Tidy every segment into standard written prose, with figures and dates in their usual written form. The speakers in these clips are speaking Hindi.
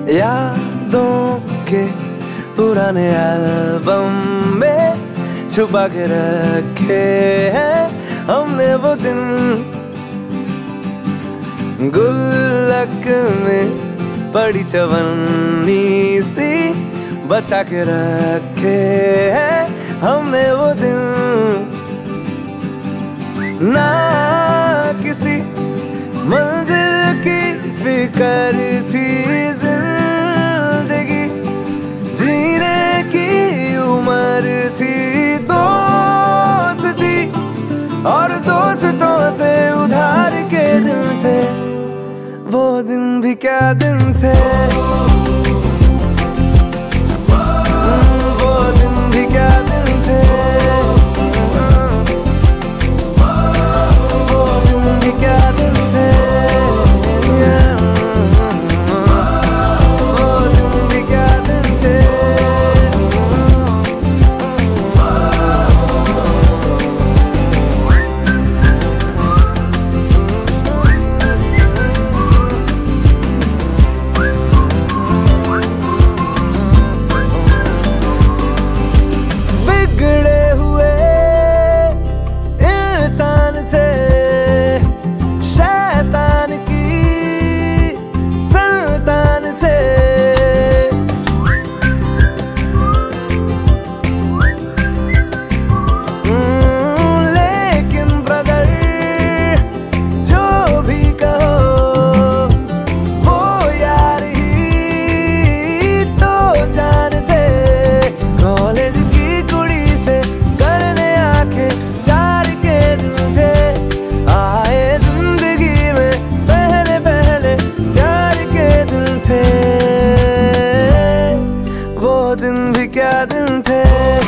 यादों के पुराने एल्बम में छुपा के रखे हैं हमने वो दिन, गुल्लक में पड़ी चवन्नी सी बचा के रखे हैं हमने वो दिन। ना किसी मंजिल की फिक्र थी, जिंदगी जीने की उम्र थी, दोस्ती और दोस्तों से उधार के दिन थे, वो दिन भी क्या दिन थे, वो दिन भी क्या दिन थे, वो दिन भी क्या दिन थे, वो दिन भी क्या दिन थे। बिगड़े हुए इंसान थे, शैतान की संतान थे, लेकिन ब्रदर जो भी कहो वो यार ही तो जान थे। कॉलेज की कुड़ी से करने आके चार के दिन थे, आए जिंदगी में पहले पहले प्यार के दिन थे, वो दिन भी क्या दिन थे,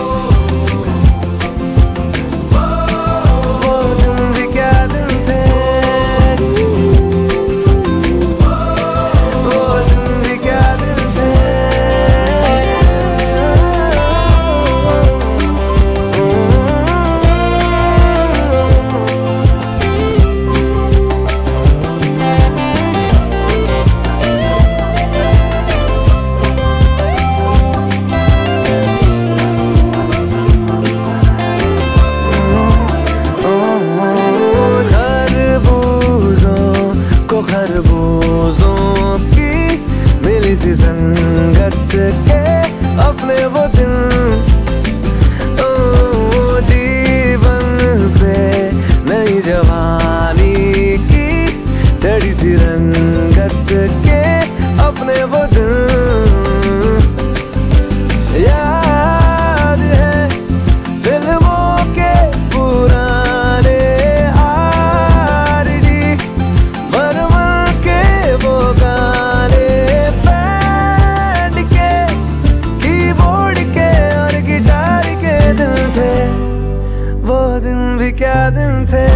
वो दिन भी क्या दिन थे, वो दिन भी क्या दिन थे। खरबूजों की मिली सी संगत के अपने वो दिन, ओ जीवन पे नई जवानी की चढ़ी सी रंगत के अपने वो दिन। याद है फिल्मों के पुराने आरडी, बर्मन के वो गाने, बैंड के कीबोर्ड के और गिटार के दिन थे, वो दिन भी क्या दिन थे।